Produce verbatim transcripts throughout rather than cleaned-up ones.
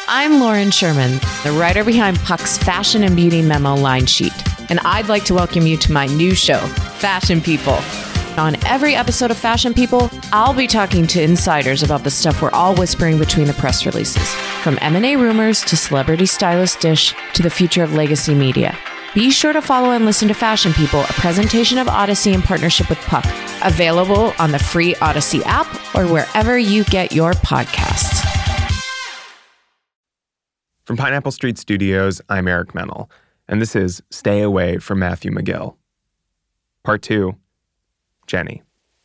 I'm Lauren Sherman, the writer behind Puck's Fashion and Beauty Memo line sheet, and I'd like to welcome you to my new show, Fashion People. On every episode of Fashion People, I'll be talking to insiders about the stuff we're all whispering between the press releases, from M and A rumors to celebrity stylist dish to the future of legacy media. Be sure to follow and listen to Fashion People, a presentation of Odyssey in partnership with Puck, available on the free Odyssey app or wherever you get your podcasts. From Pineapple Street Studios, I'm Eric Mennel, and this is Stay Away from Matthew McGill. Part two, Jenny.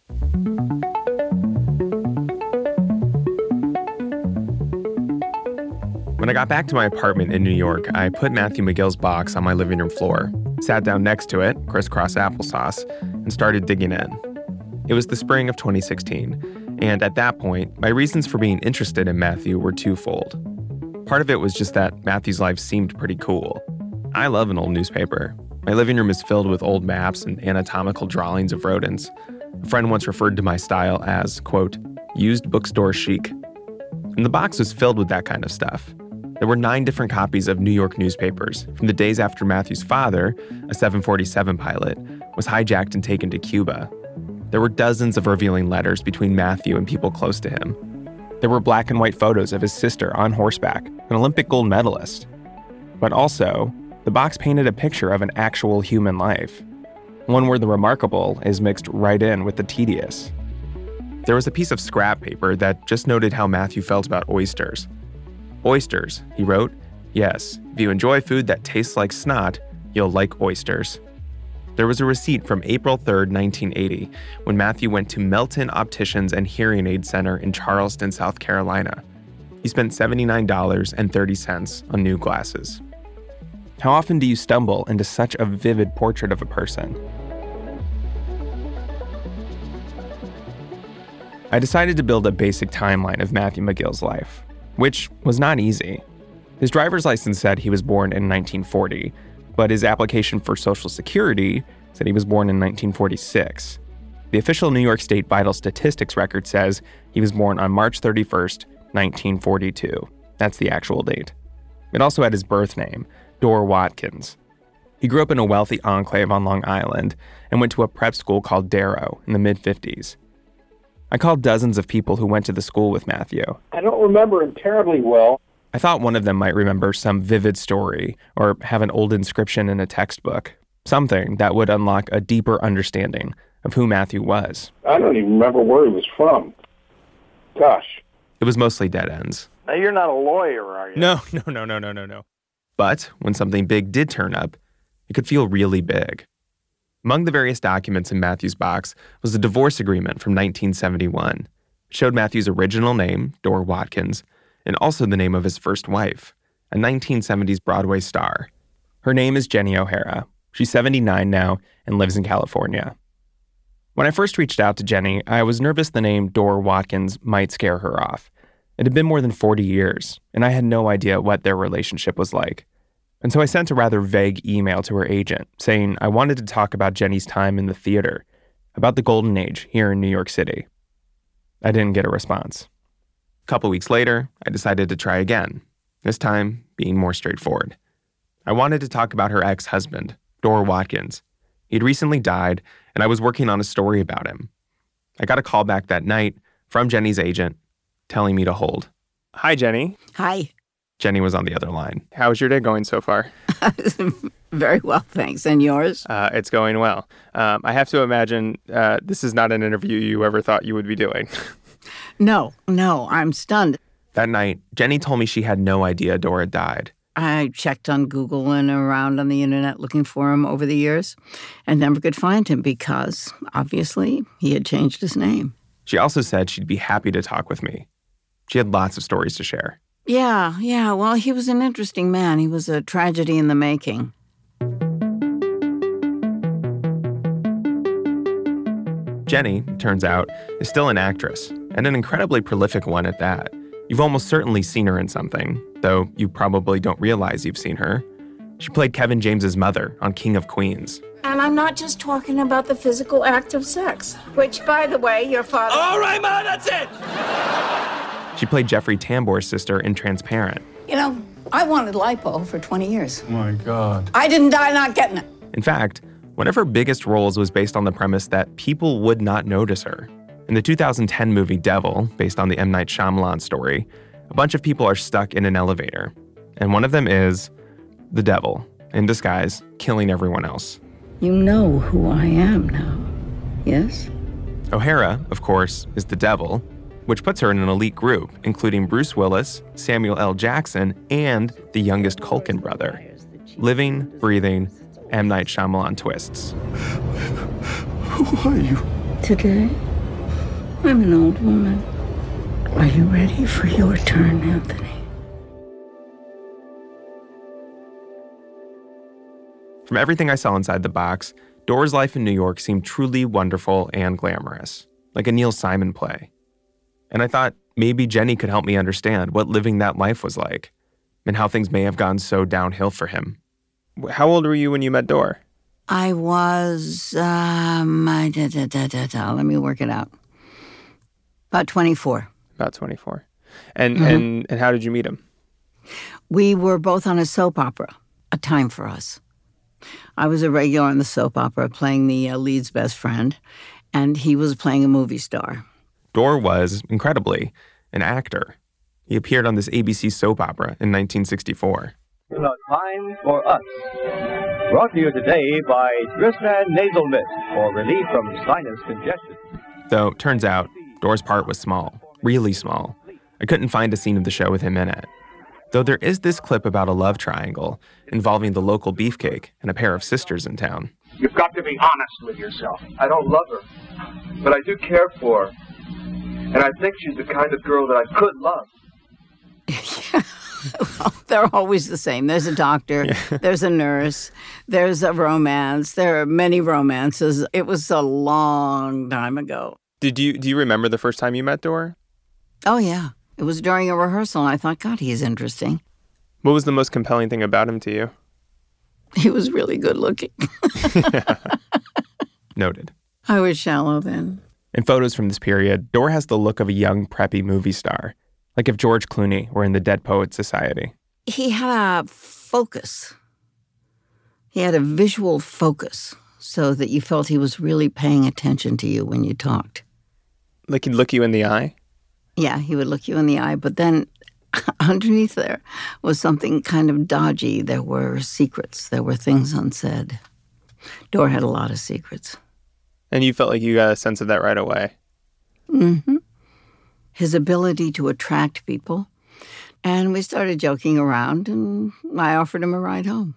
When I got back to my apartment in New York, I put Matthew McGill's box on my living room floor, sat down next to it, crisscross applesauce, and started digging in. It was the spring of twenty sixteen, and at that point, my reasons for being interested in Matthew were twofold. Part of it was just that Matthew's life seemed pretty cool. I love an old newspaper. My living room is filled with old maps and anatomical drawings of rodents. A friend once referred to my style as, quote, used bookstore chic. And the box was filled with that kind of stuff. There were nine different copies of New York newspapers from the days after Matthew's father, a seven forty-seven pilot, was hijacked and taken to Cuba. There were dozens of revealing letters between Matthew and people close to him. There were black and white photos of his sister on horseback, an Olympic gold medalist. But also, the box painted a picture of an actual human life, one where the remarkable is mixed right in with the tedious. There was a piece of scrap paper that just noted how Matthew felt about oysters. Oysters, he wrote, yes, if you enjoy food that tastes like snot, you'll like oysters. There was a receipt from April third, nineteen eighty, when Matthew went to Melton Opticians and Hearing Aid Center in Charleston, South Carolina. He spent seventy-nine dollars and thirty cents on new glasses. How often do you stumble into such a vivid portrait of a person? I decided to build a basic timeline of Matthew McGill's life, which was not easy. His driver's license said he was born in nineteen forty, but his application for Social Security said he was born in nineteen forty-six. The official New York State Vital Statistics record says he was born on March thirty-first, nineteen forty-two. That's the actual date. It also had his birth name, Dorr Watkins. He grew up in a wealthy enclave on Long Island and went to a prep school called Darrow in the mid-fifties. I called dozens of people who went to the school with Matthew. I don't remember him terribly well. I thought one of them might remember some vivid story or have an old inscription in a textbook, something that would unlock a deeper understanding of who Matthew was. I don't even remember where he was from. Gosh. It was mostly dead ends. Now, you're not a lawyer, are you? No, no, no, no, no, no, no. But when something big did turn up, it could feel really big. Among the various documents in Matthew's box was a divorce agreement from nineteen seventy-one. It showed Matthew's original name, Dorr Watkins, and also the name of his first wife, a nineteen seventies Broadway star. Her name is Jenny O'Hara. She's seventy-nine now and lives in California. When I first reached out to Jenny, I was nervous the name Dorr Watkins might scare her off. It had been more than forty years, and I had no idea what their relationship was like. And so I sent a rather vague email to her agent, saying I wanted to talk about Jenny's time in the theater, about the golden age here in New York City. I didn't get a response. A couple weeks later, I decided to try again, this time being more straightforward. I wanted to talk about her ex-husband, Dorr Watkins. He'd recently died, and I was working on a story about him. I got a call back that night from Jenny's agent, telling me to hold. Hi, Jenny. Hi. Jenny was on the other line. How's your day going so far? Very well, thanks. And yours? Uh, it's going well. Um, I have to imagine uh, this is not an interview you ever thought you would be doing. No, no, I'm stunned. That night, Jenny told me she had no idea Dorr had died. I checked on Google and around on the internet looking for him over the years and never could find him because, obviously, he had changed his name. She also said she'd be happy to talk with me. She had lots of stories to share. Yeah, yeah, well, he was an interesting man. He was a tragedy in the making. Jenny, turns out, is still an actress, and an incredibly prolific one at that. You've almost certainly seen her in something, though you probably don't realize you've seen her. She played Kevin James's mother on King of Queens. And I'm not just talking about the physical act of sex, which, by the way, your father... All right, Ma, that's it! She played Jeffrey Tambor's sister in Transparent. You know, I wanted lipo for twenty years. Oh my God. I didn't die not getting it. In fact, one of her biggest roles was based on the premise that people would not notice her. In the two thousand ten movie Devil, based on the M. Night Shyamalan story, a bunch of people are stuck in an elevator. And one of them is the devil, in disguise, killing everyone else. You know who I am now, yes? O'Hara, of course, is the devil, which puts her in an elite group, including Bruce Willis, Samuel L. Jackson, and the youngest Culkin brother. Living, breathing, M. Night Shyamalan twists. Who are you? Today, I'm an old woman. Are you ready for your turn, Anthony? From everything I saw inside the box, Dorr's life in New York seemed truly wonderful and glamorous, like a Neil Simon play. And I thought maybe Jenny could help me understand what living that life was like, and how things may have gone so downhill for him. How old were you when you met Dorr? I was, um, I, da, da, da, da, da, let me work it out. About twenty-four. About twenty-four. And, Mm-hmm. and, and how did you meet him? We were both on a soap opera, A Time for Us. I was a regular on the soap opera playing the uh, lead's best friend, and he was playing a movie star. Dorr was, incredibly, an actor. He appeared on this A B C soap opera in nineteen sixty-four. A Time for Us. Brought to you today by Tristan Nasal Mist for relief from sinus congestion. Though, turns out, Dorr's part was small, really small. I couldn't find a scene of the show with him in it. Though there is this clip about a love triangle involving the local beefcake and a pair of sisters in town. You've got to be honest with yourself. I don't love her, but I do care for her. And I think she's the kind of girl that I could love. Yeah. Well, they're always the same. There's a doctor, yeah. There's a nurse, there's a romance. There are many romances. It was a long time ago. Did you do you remember the first time you met Dorr? Oh, yeah. It was during a rehearsal, and I thought, God, he's interesting. What was the most compelling thing about him to you? He was really good looking. Noted. I was shallow then. In photos from this period, Dorr has the look of a young, preppy movie star, like if George Clooney were in the Dead Poets Society. He had a focus. He had a visual focus so that you felt he was really paying attention to you when you talked. Like he'd look you in the eye? Yeah, he would look you in the eye, but then underneath there was something kind of dodgy. There were secrets. There were things unsaid. Dorr had a lot of secrets. And you felt like you got a sense of that right away? Mm-hmm. His ability to attract people. And we started joking around, and I offered him a ride home.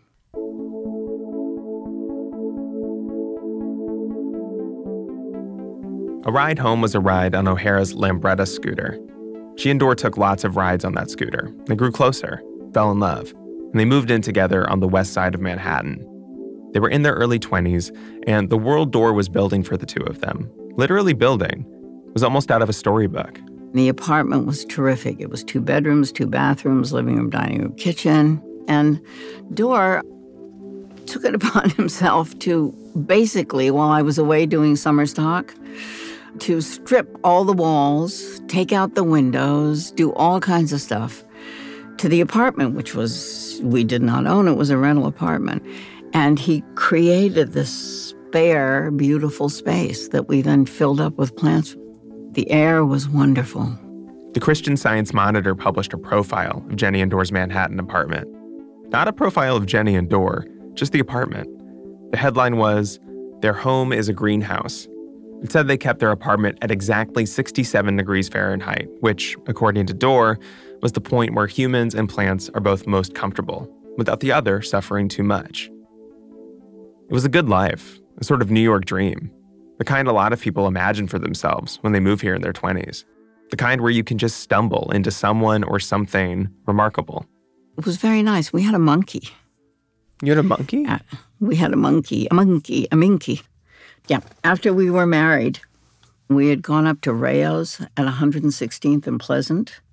A ride home was a ride on O'Hara's Lambretta scooter. She and Dorr took lots of rides on that scooter. They grew closer, fell in love, and they moved in together on the west side of Manhattan. They were in their early twenties, and the world Dorr was building for the two of them, literally building, was almost out of a storybook. The apartment was terrific. It was two bedrooms, two bathrooms, living room, dining room, kitchen. And Dorr took it upon himself to basically, while I was away doing summer stock, to strip all the walls, take out the windows, do all kinds of stuff to the apartment, which was, we did not own. It was a rental apartment. And he created this spare, beautiful space that we then filled up with plants. The air was wonderful. The Christian Science Monitor published a profile of Jenny and Dorr's Manhattan apartment. Not a profile of Jenny and Dorr, just the apartment. The headline was, "Their home is a greenhouse." It said they kept their apartment at exactly sixty-seven degrees Fahrenheit, which, according to Dorr, was the point where humans and plants are both most comfortable, without the other suffering too much. It was a good life, a sort of New York dream, the kind a lot of people imagine for themselves when they move here in their twenties, the kind where you can just stumble into someone or something remarkable. It was very nice. We had a monkey. You had a monkey? Yeah, we had a monkey, a monkey, a minky. Yeah, after we were married, we had gone up to Rayo's at one hundred sixteenth and Pleasant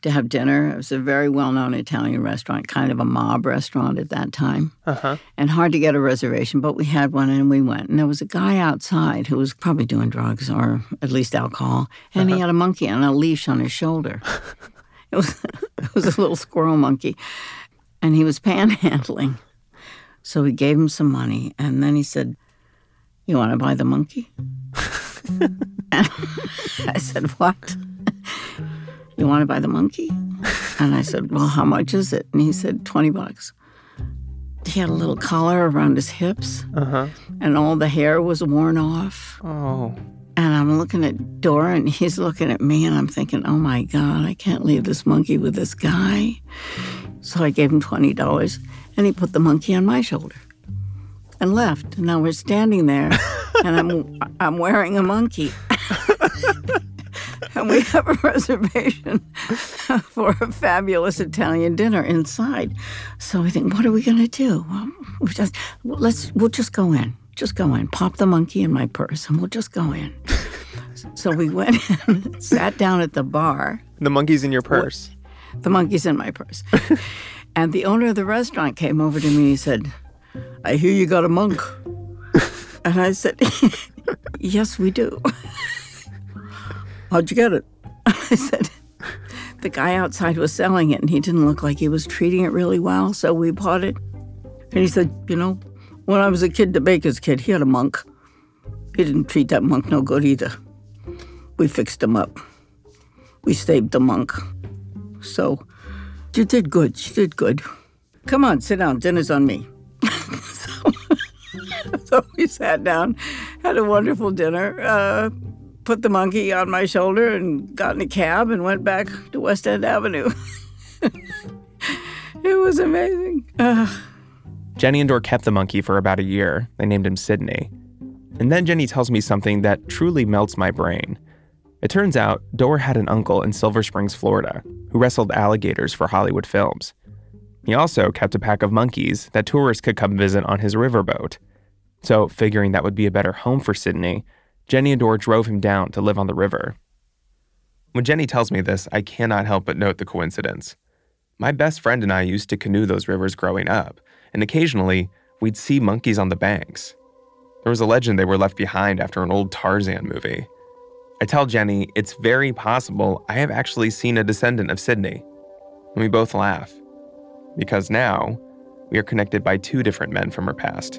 to have dinner. It was a very well-known Italian restaurant, kind of a mob restaurant at that time. Uh-huh. And hard to get a reservation, but we had one and we went. And there was a guy outside who was probably doing drugs or at least alcohol, and uh-huh. he had a monkey on a leash on his shoulder. it was it was a little squirrel monkey. And he was panhandling. So we gave him some money, and then he said, "You want to buy the monkey?" And I said, "What? You want to buy the monkey?" And I said, "Well, how much is it?" And he said, twenty bucks. He had a little collar around his hips, uh-huh. and all the hair was worn off. Oh. And I'm looking at Dora, and he's looking at me, and I'm thinking, oh, my God, I can't leave this monkey with this guy. So I gave him twenty dollars, and he put the monkey on my shoulder and left. And now we're standing there, and I'm I'm wearing a monkey. And we have a reservation for a fabulous Italian dinner inside. So we think, what are we going to do? Well, we just, let's, we'll just go in. Just go in. Pop the monkey in my purse, and we'll just go in. So we went in, sat down at the bar. The monkey's in your purse? The monkey's in my purse. And the owner of the restaurant came over to me and he said, "I hear you got a monk." And I said, "Yes, we do." "How'd you get it?" I said, "The guy outside was selling it, and he didn't look like he was treating it really well, so we bought it." And he said, "You know, when I was a kid, the baker's kid, he had a monk. He didn't treat that monk no good either. We fixed him up. We saved the monk. So you did good. You did good. Come on, sit down. Dinner's on me." so, so we sat down, had a wonderful dinner, uh, put the monkey on my shoulder and got in a cab and went back to West End Avenue. It was amazing. Uh, Jenny and Dor kept the monkey for about a year. They named him Sydney. And then Jenny tells me something that truly melts my brain. It turns out Dor had an uncle in Silver Springs, Florida, who wrestled alligators for Hollywood films. He also kept a pack of monkeys that tourists could come visit on his riverboat. So, figuring that would be a better home for Sydney, Jenny and Dor drove him down to live on the river. When Jenny tells me this, I cannot help but note the coincidence. My best friend and I used to canoe those rivers growing up, and occasionally, we'd see monkeys on the banks. There was a legend they were left behind after an old Tarzan movie. I tell Jenny it's very possible I have actually seen a descendant of Sydney. And we both laugh. Because now, we are connected by two different men from her past.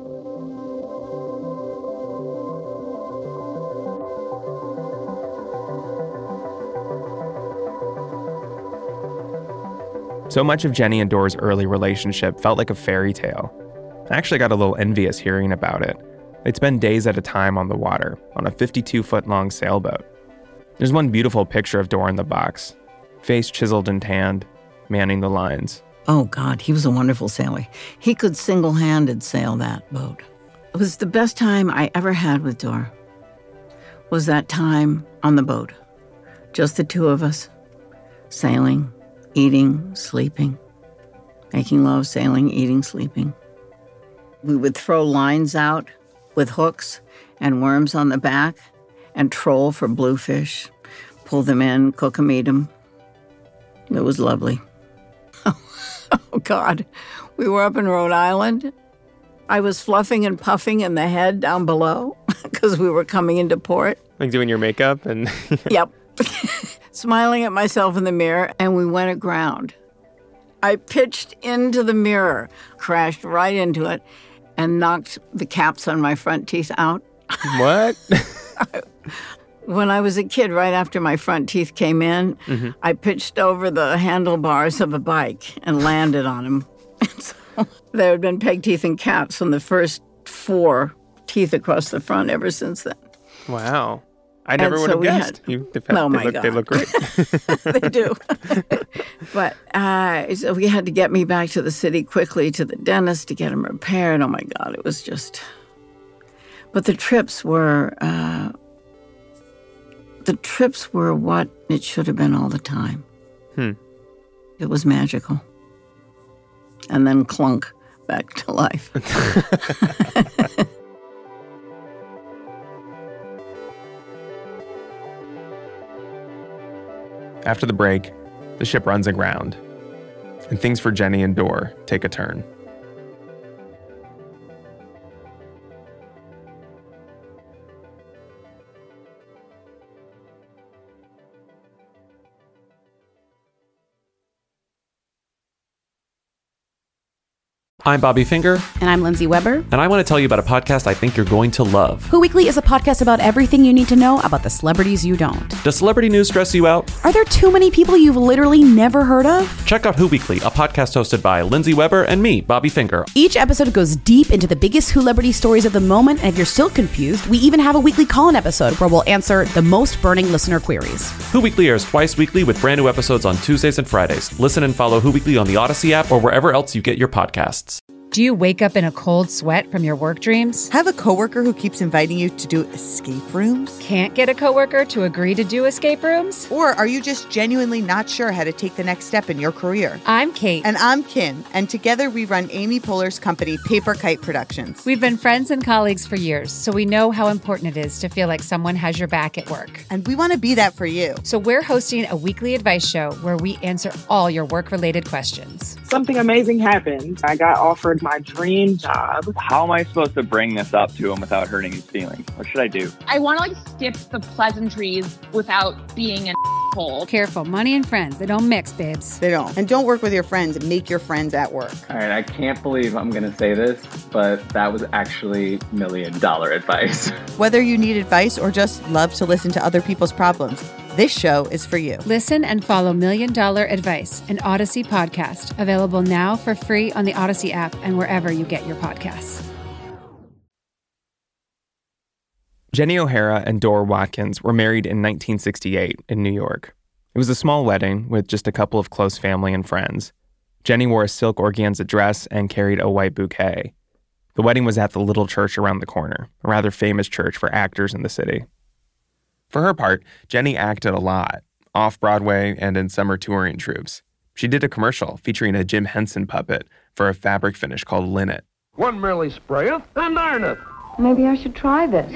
So much of Jenny and Dor's early relationship felt like a fairy tale. I actually got a little envious hearing about it. They'd spend days at a time on the water, on a fifty-two foot long sailboat. There's one beautiful picture of Dor in the box, face chiseled and tanned, manning the lines. Oh, God, he was a wonderful sailor. He could single-handed sail that boat. It was the best time I ever had with Dor, was that time on the boat. Just the two of us, sailing, eating, sleeping, making love, sailing, eating, sleeping. We would throw lines out with hooks and worms on the back and troll for bluefish, pull them in, cook them, eat them. It was lovely. Oh, God. We were up in Rhode Island. I was fluffing and puffing in the head down below because we were coming into port. Like doing your makeup and... Yep. Smiling at myself in the mirror, and we went aground. I pitched into the mirror, crashed right into it, and knocked the caps on my front teeth out. What? When I was a kid, right after my front teeth came in, mm-hmm. I pitched over the handlebars of a bike and landed on them. So there had been peg teeth and caps on the first four teeth across the front ever since then. Wow. I never and would so have guessed. Had, you, oh, they my look, God. They look great. They do. But uh, so we had to get me back to the city quickly to the dentist to get them repaired. Oh, my God. It was just... But the trips were... Uh, the trips were what it should have been all the time. Hmm. It was magical. And then clunk back to life. After the break, The ship runs aground, and things for Jenny and Dor take a turn. I'm Bobby Finger. And I'm Lindsay Weber. And I want to tell you about a podcast I think you're going to love. Who Weekly is a podcast about everything you need to know about the celebrities you don't. Does celebrity news stress you out? Are there too many people you've literally never heard of? Check out Who Weekly, a podcast hosted by Lindsay Weber and me, Bobby Finger. Each episode goes deep into the biggest celebrity stories of the moment, and if you're still confused, we even have a weekly call-in episode where we'll answer the most burning listener queries. Who Weekly airs twice weekly with brand new episodes on Tuesdays and Fridays. Listen and follow Who Weekly on the Odyssey app or wherever else you get your podcasts. Do you wake up in a cold sweat from your work dreams? Have a coworker who keeps inviting you to do escape rooms? Can't get a coworker to agree to do escape rooms? Or are you just genuinely not sure how to take the next step in your career? I'm Kate. And I'm Kim. And together we run Amy Poehler's company, Paper Kite Productions. We've been friends and colleagues for years, so we know how important it is to feel like someone has your back at work. And we want to be that for you. So we're hosting a weekly advice show where we answer all your work-related questions. Something amazing happened. I got offered my dream job. How am I supposed to bring this up to him without hurting his feelings? What should I do? I want to like skip the pleasantries without being an asshole. Careful, money and friends, they don't mix, babes. They don't. And don't work with your friends. Make your friends at work. All right, I can't believe I'm going to say this, but that was actually million dollar advice. Whether you need advice or just love to listen to other people's problems, this show is for you. Listen and follow Million Dollar Advice, an Odyssey podcast, available now for free on the Odyssey app and wherever you get your podcasts. Jenny O'Hara and Dor Watkins were married in nineteen sixty-eight in New York. It was a small wedding with just a couple of close family and friends. Jenny wore a silk organza dress and carried a white bouquet. The wedding was at the little church around the corner, a rather famous church for actors in the city. For her part, Jenny acted a lot, off-Broadway and in summer touring troupes. She did a commercial featuring a Jim Henson puppet for a fabric finish called Linnet. One merely sprayeth and ironeth. Maybe I should try this.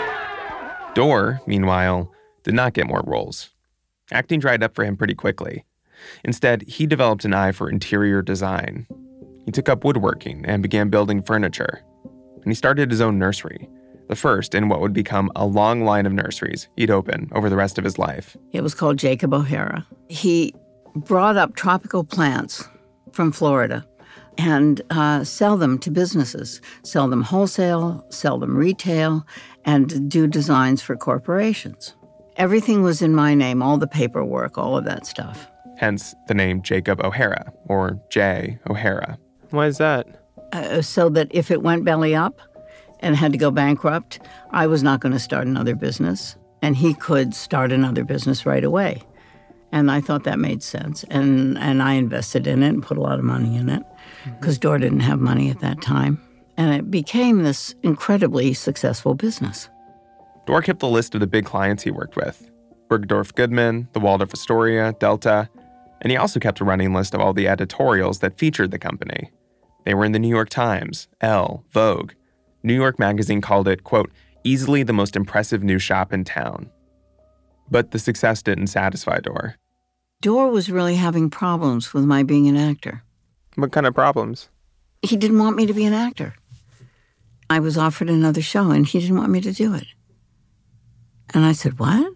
Dor, meanwhile, did not get more roles. Acting dried up for him pretty quickly. Instead, he developed an eye for interior design. He took up woodworking and began building furniture. And he started his own nursery, the first in what would become a long line of nurseries he'd open over the rest of his life. It was called Jacob O'Hara. He brought up tropical plants from Florida and uh, sell them to businesses, sell them wholesale, sell them retail, and do designs for corporations. Everything was in my name, all the paperwork, all of that stuff. Hence the name Jacob O'Hara, or J. O'Hara. Why is that? Uh, so that if it went belly up and had to go bankrupt, I was not going to start another business, and he could start another business right away. And I thought that made sense, and, and I invested in it and put a lot of money in it, because mm-hmm. Dor didn't have money at that time. And it became this incredibly successful business. Dor kept the list of the big clients he worked with. Bergdorf Goodman, the Waldorf Astoria, Delta, and he also kept a running list of all the editorials that featured the company. They were in the New York Times, Elle, Vogue. New York Magazine called it, quote, easily the most impressive new shop in town. But the success didn't satisfy Dor. Dor was really having problems with my being an actor. What kind of problems? He didn't want me to be an actor. I was offered another show, and he didn't want me to do it. And I said, what?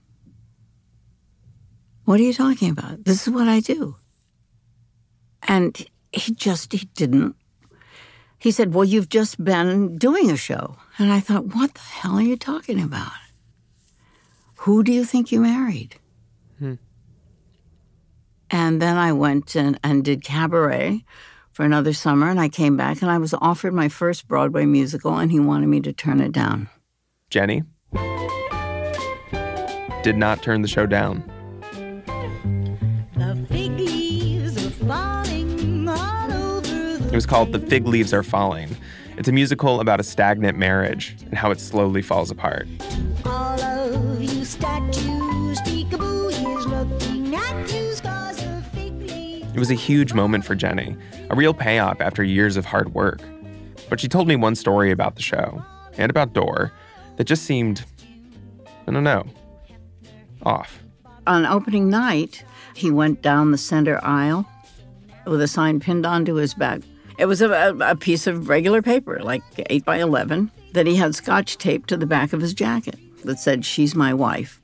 What are you talking about? This is what I do. And he just, he didn't. He said, well, you've just been doing a show. And I thought, what the hell are you talking about? Who do you think you married? Hmm. And then I went and, and did Cabaret for another summer, and I came back, and I was offered my first Broadway musical, and he wanted me to turn it down. Jenny did not turn the show down. The fig leaves are falling all over the It was called The Fig Leaves Are Falling. It's a musical about a stagnant marriage and how it slowly falls apart. All of you statues, peekaboo is looking at you, scars of fig leaves. It was a huge moment for Jenny, a real payoff after years of hard work. But she told me one story about the show, and about Dor, that just seemed, I don't know, off. On opening night, He went down the center aisle with a sign pinned onto his back. It was a, a piece of regular paper, like eight by eleven, that he had scotch taped to the back of his jacket that said, "She's my wife."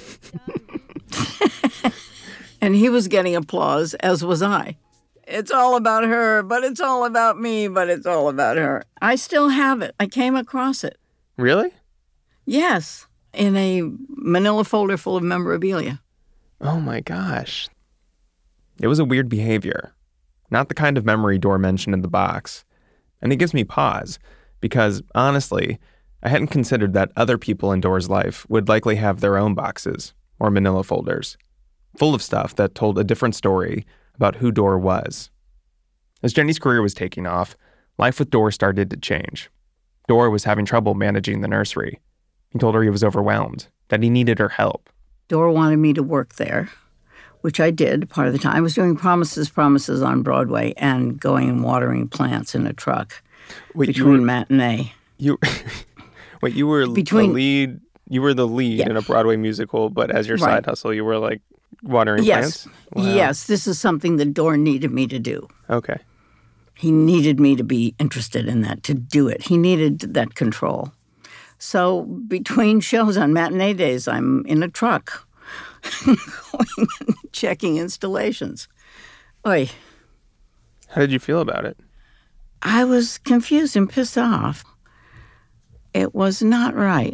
And he was getting applause, as was I. It's all about her, but it's all about me, but it's all about her. I still have it. I came across it. Really? Yes, in a manila folder full of memorabilia. Oh my gosh. It was a weird behavior. Not the kind of memory Dor mentioned in the box. And it gives me pause, because honestly, I hadn't considered that other people in Dor's life would likely have their own boxes or manila folders, full of stuff that told a different story about who Dor was. As Jenny's career was taking off, life with Dor started to change. Dor was having trouble managing the nursery. He told her he was overwhelmed, that he needed her help. Dor wanted me to work there, which I did part of the time. I was doing Promises, Promises on Broadway and going and watering plants in a truck Wait, between were, matinee. You, wait, you were between, the lead. You were the lead yeah. in a Broadway musical, but as your right. side hustle, you were like watering yes. plants? Wow. Yes, this is something that Dor needed me to do. Okay. He needed me to be interested in that, to do it. He needed that control. So between shows on matinee days, I'm in a truck going and checking installations. Oy. How did you feel about it? I was confused and pissed off. It was not right.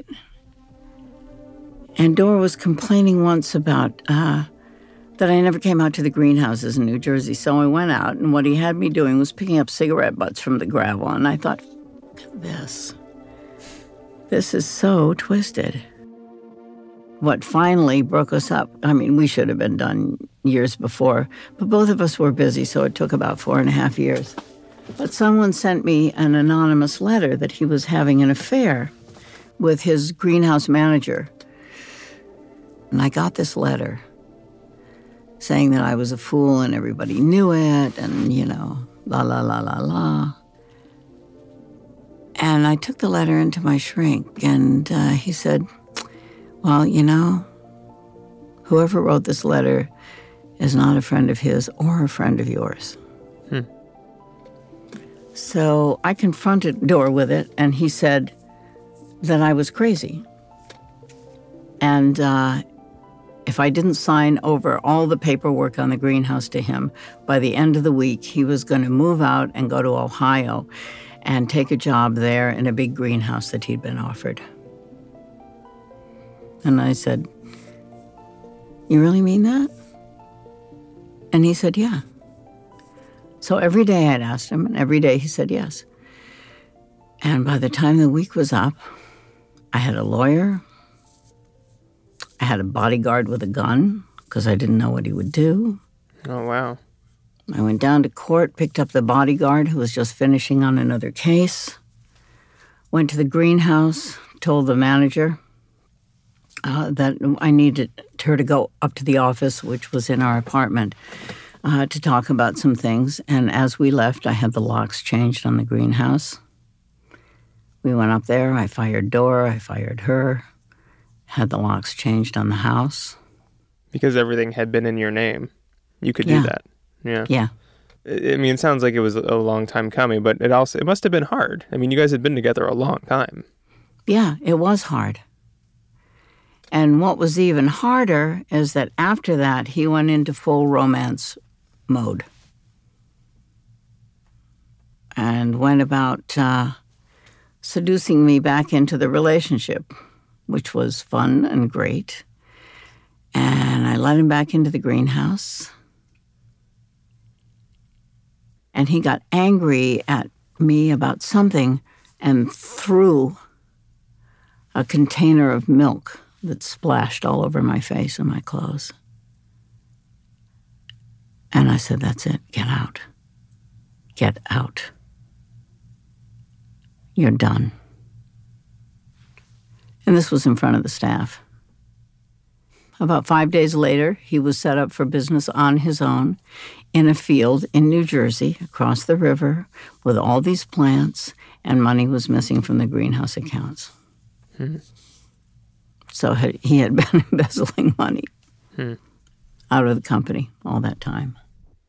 And Dor was complaining once about uh, that I never came out to the greenhouses in New Jersey. So I went out, and what he had me doing was picking up cigarette butts from the gravel. And I thought, look at this. This is so twisted. What finally broke us up, I mean, we should have been done years before, but both of us were busy, so it took about four and a half years. But someone sent me an anonymous letter that he was having an affair with his greenhouse manager. And I got this letter saying that I was a fool and everybody knew it and, you know, la, la, la, la, la. And I took the letter into my shrink, and uh, he said, well, you know, whoever wrote this letter is not a friend of his or a friend of yours. Hmm. So I confronted Dor with it, and he said that I was crazy. And uh, if I didn't sign over all the paperwork on the greenhouse to him, by the end of the week, he was going to move out and go to Ohio and take a job there in a big greenhouse that he'd been offered. And I said, you really mean that? And he said, yeah. So every day I'd asked him, and every day he said yes. And by the time the week was up, I had a lawyer. I had a bodyguard with a gun, because I didn't know what he would do. Oh, wow. I went down to court, picked up the bodyguard who was just finishing on another case, went to the greenhouse, told the manager uh, that I needed her to go up to the office, which was in our apartment, uh, to talk about some things. And as we left, I had the locks changed on the greenhouse. We went up there. I fired Dor. I fired her. Had the locks changed on the house. Because everything had been in your name. You could yeah. do that. Yeah. Yeah. I mean, it sounds like it was a long time coming, but it also, it must have been hard. I mean, you guys had been together a long time. Yeah, it was hard. And what was even harder is that after that, he went into full romance mode. And went about uh, seducing me back into the relationship, which was fun and great. And I let him back into the greenhouse. And he got angry at me about something and threw a container of milk that splashed all over my face and my clothes. And I said, that's it. Get out. Get out. You're done. And this was in front of the staff. About five days later, he was set up for business on his own in a field in New Jersey, across the river, with all these plants, and money was missing from the greenhouse accounts. Hmm. So he had been embezzling money. Hmm. out of the company all that time.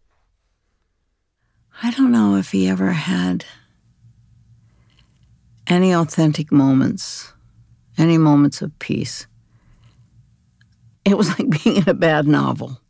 I don't know if he ever had any authentic moments, any moments of peace. It was like being in a bad novel.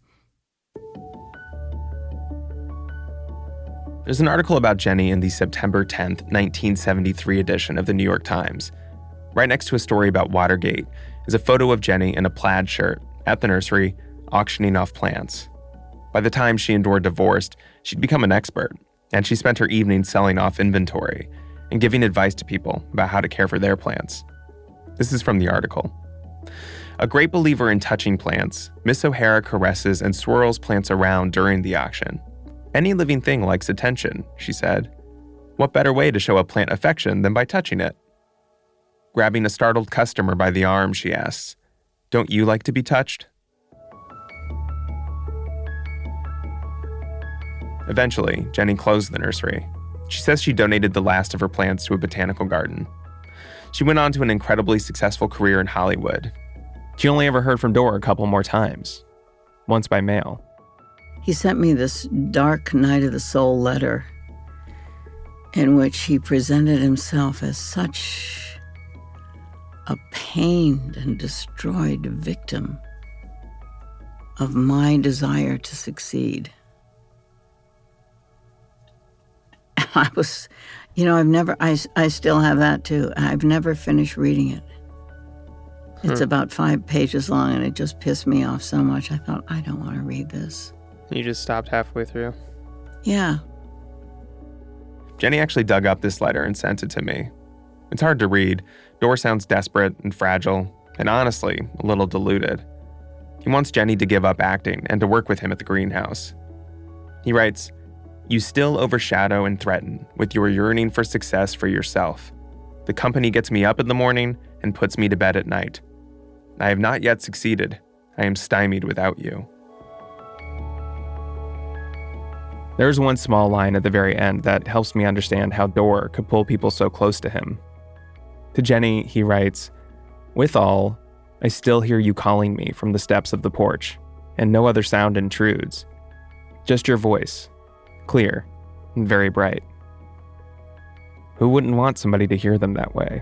There's an article about Jenny in the September tenth, nineteen seventy-three edition of the New York Times. Right next to a story about Watergate is a photo of Jenny in a plaid shirt at the nursery, auctioning off plants. By the time she and Dorr divorced, she'd become an expert, and she spent her evenings selling off inventory and giving advice to people about how to care for their plants. This is from the article. A great believer in touching plants, Miss O'Hara caresses and swirls plants around during the auction. Any living thing likes attention, she said. What better way to show a plant affection than by touching it? Grabbing a startled customer by the arm, she asks, "Don't you like to be touched?" Eventually, Jenny closed the nursery. She says she donated the last of her plants to a botanical garden. She went on to an incredibly successful career in Hollywood. She only ever heard from Dorr a couple more times, once by mail. He sent me this dark night of the soul letter in which he presented himself as such a pained and destroyed victim of my desire to succeed. And I was, you know, I've never, I, I still have that too. I've never finished reading it. It's hmm. about five pages long, and it just pissed me off so much. I thought, I don't want to read this. You just stopped halfway through? Yeah. Jenny actually dug up this letter and sent it to me. It's hard to read. Dorr sounds desperate and fragile, and honestly, a little deluded. He wants Jenny to give up acting and to work with him at the greenhouse. He writes, "You still overshadow and threaten with your yearning for success for yourself. The company gets me up in the morning and puts me to bed at night. I have not yet succeeded. I am stymied without you." There's one small line at the very end that helps me understand how Dorr could pull people so close to him. To Jenny, he writes, "Withal, I still hear you calling me from the steps of the porch, and no other sound intrudes. Just your voice, clear and very bright." Who wouldn't want somebody to hear them that way?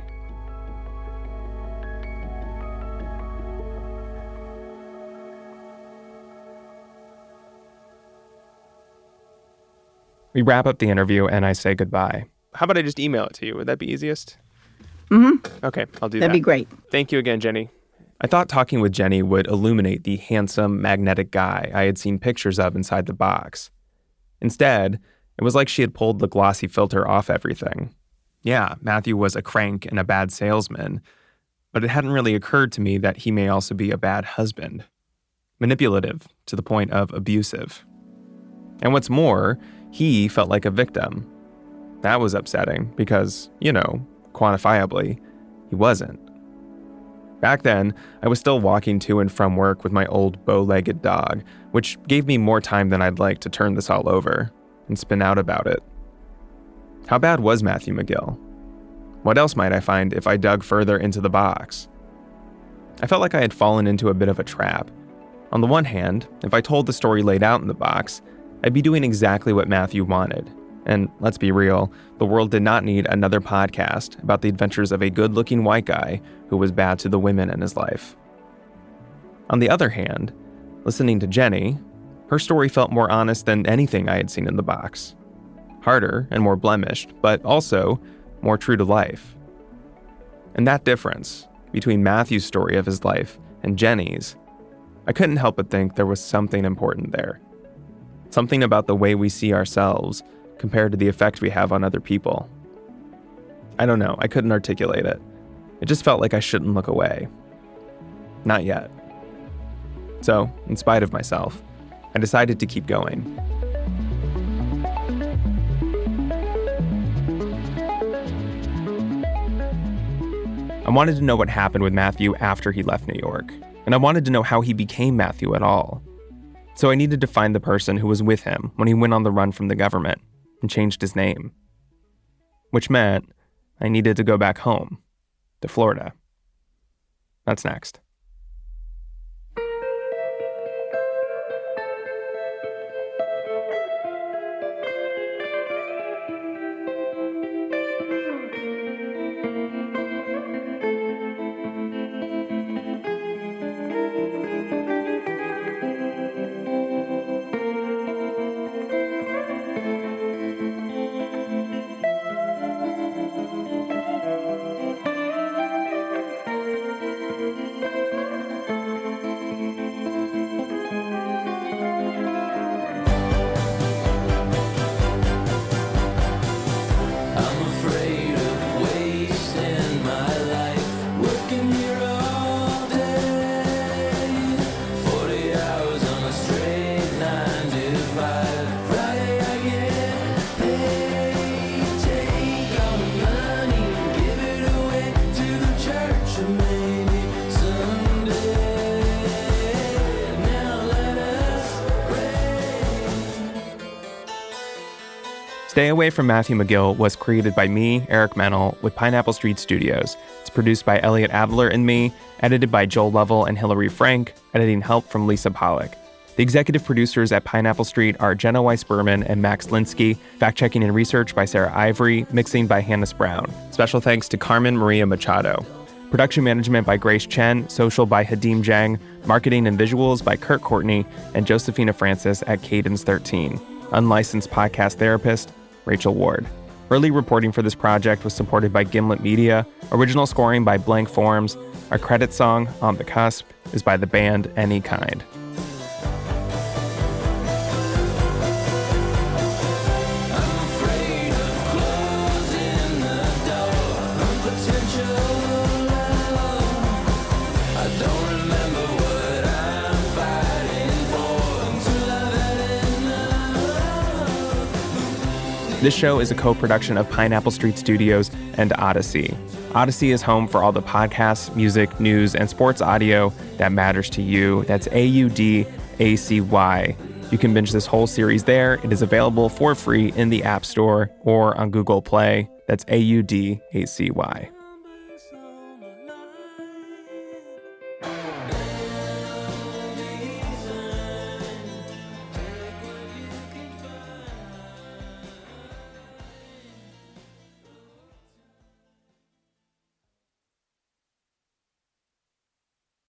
We wrap up the interview and I say goodbye. How about I just email it to you? Would that be easiest? Mm-hmm. Okay, I'll do That'd that. That'd be great. Thank you again, Jenny. I thought talking with Jenny would illuminate the handsome, magnetic guy I had seen pictures of inside the box. Instead, it was like she had pulled the glossy filter off everything. Yeah, Matthew was a crank and a bad salesman, but it hadn't really occurred to me that he may also be a bad husband. Manipulative to the point of abusive. And what's more, he felt like a victim. That was upsetting because, you know, quantifiably, he wasn't. Back then, I was still walking to and from work with my old bow-legged dog, which gave me more time than I'd like to turn this all over and spin out about it. How bad was Matthew McGill? What else might I find if I dug further into the box? I felt like I had fallen into a bit of a trap. On the one hand, if I told the story laid out in the box, I'd be doing exactly what Matthew wanted. And let's be real, the world did not need another podcast about the adventures of a good-looking white guy who was bad to the women in his life. On the other hand, listening to Jenny, her story felt more honest than anything I had seen in the box. Harder and more blemished, but also more true to life. And that difference between Matthew's story of his life and Jenny's, I couldn't help but think there was something important there. Something about the way we see ourselves compared to the effect we have on other people. I don't know, I couldn't articulate it. It just felt like I shouldn't look away. Not yet. So, in spite of myself, I decided to keep going. I wanted to know what happened with Matthew after he left New York, and I wanted to know how he became Matthew at all. So I needed to find the person who was with him when he went on the run from the government and changed his name. Which meant I needed to go back home, to Florida. That's next. Stay Away from Matthew McGill was created by me, Eric Mennel, with Pineapple Street Studios. It's produced by Elliot Adler and me, edited by Joel Lovell and Hillary Frank, editing help from Lisa Pollock. The executive producers at Pineapple Street are Jenna Weiss-Berman and Max Linsky, fact-checking and research by Sarah Ivory, mixing by Hannes Brown. Special thanks to Carmen Maria Machado. Production management by Grace Chen, social by Hadim Jang, marketing and visuals by Kurt Courtney, and Josephina Francis at Cadence thirteen. Unlicensed podcast therapist, Rachel Ward. Early reporting for this project was supported by Gimlet Media. Original scoring by Blank Forms. Our credit song, On the Cusp, is by the band Any Kind. This show is a co-production of Pineapple Street Studios and Odyssey. Odyssey is home for all the podcasts, music, news, and sports audio that matters to you. That's A U D A C Y. You can binge this whole series there. It is available for free in the App Store or on Google Play. That's A U D A C Y.